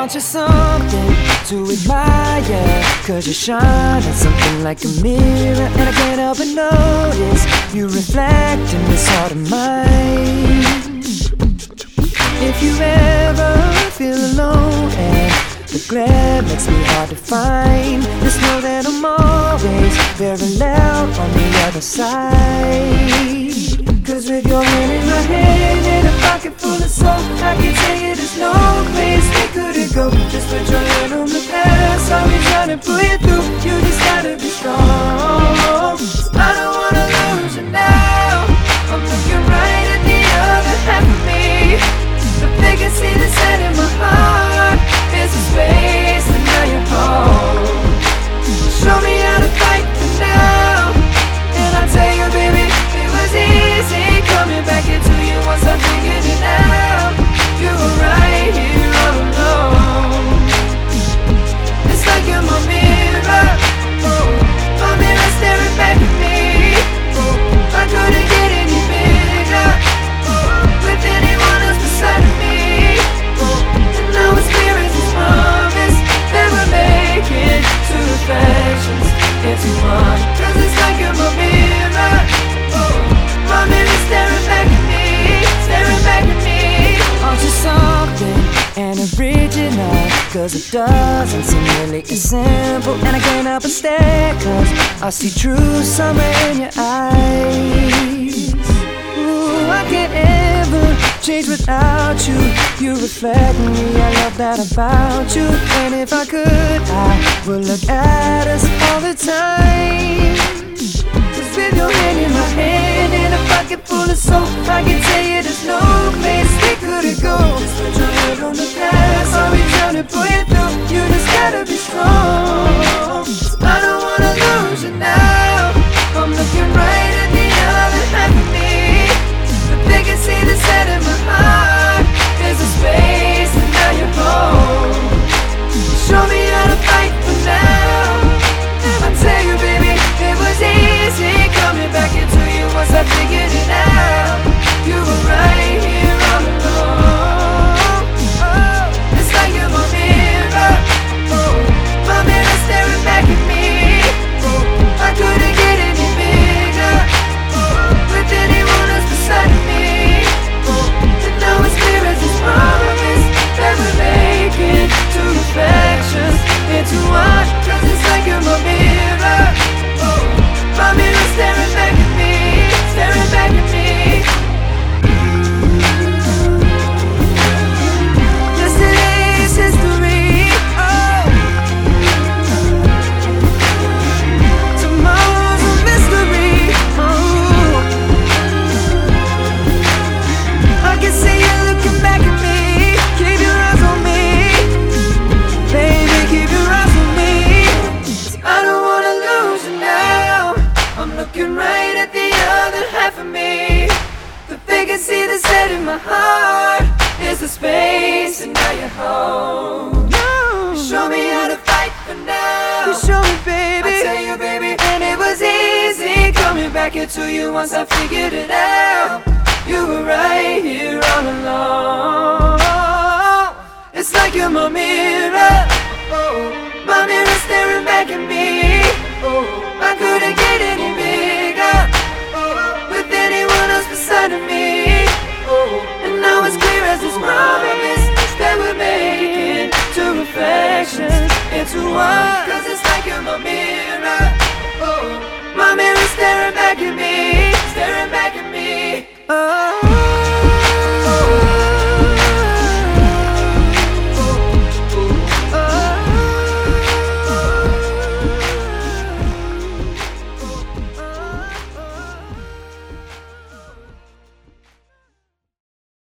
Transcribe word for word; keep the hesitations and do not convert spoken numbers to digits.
Aren't you something to admire? Cause you shine at something like a mirror, and I can't help but notice you reflect in this heart of mine. If you ever feel alone and the glare makes me hard to find, just know that I'm always very loud on the other side. Cause with your hand in my hand and a pocket full of soul, I can tell you there's no place we couldn't go. Just put your hand on the past, I'll be trying to pull you through. You just gotta be strong. I don't wanna lose you now. I'm looking right at the other half of me. The vacancy that's set in my heart is a space, and now you're home. Show me how to fight for now, and I'll tell you, baby, it was easy coming back into you once I figured it out. You were right here all alone. It's like you're my mirror, oh, my mirror staring back at me. Oh, I couldn't get any bigger, oh, with anyone else beside of me. Oh, and now it's clear as this promise that we're making two reflections into one. Cause it's like you're my mirror, oh, my mirror staring back at me, staring back at me. Aren't you something and original? Cause it doesn't seem really as simple, and I can't help but stare, cause I see true summer in your eyes. Ooh, I can't ever change without you. You reflect me, I love that about you. And if I could, I would look at us all the time. Cause with your hand in my hand and a pocket full of soap, I can tell you there's no place we couldn't go. Just put your head on the past, I'll be trying to pull you through. You just gotta be strong. I don't wanna lose you now. I'm looking right at the other half of me. The vacancy that's set in my heart is a space, and now you're home. Show me how to fight for now. I tell you, baby, it was easy coming back into you once I figured it out. You were right here all alone. Oh, it's like you're my mirror, oh, my mirror staring back at me. Oh, I couldn't get any bigger, oh, with anyone else beside of me. Oh, and now it's clear as this promise that we're making two reflections into one. Cause it's like you're my mirror, oh, my mirror staring back at me, staring back at me. Yesterday's history, oh, tomorrow's a mystery, oh. I can see you looking back at me. Keep your eyes on me, baby, keep your eyes on me. I don't wanna lose you now. I'm looking right at the other half of me. The vacancy that's set in my heart is the space, and now you're home. You show me how to fight for now. You show me, baby. I tell you, baby, and it was easy coming back into you once I figured it out. You were right here all along. It's like you're my mirror, oh, my mirror staring back at me. Oh, I couldn't get any bigger, oh, with anyone else beside of me. Oh, and now it's clear as this promise that we're making two reflections into one. Cause it's like you're my mirror, oh, my mirror staring back at me, staring back at me. Oh.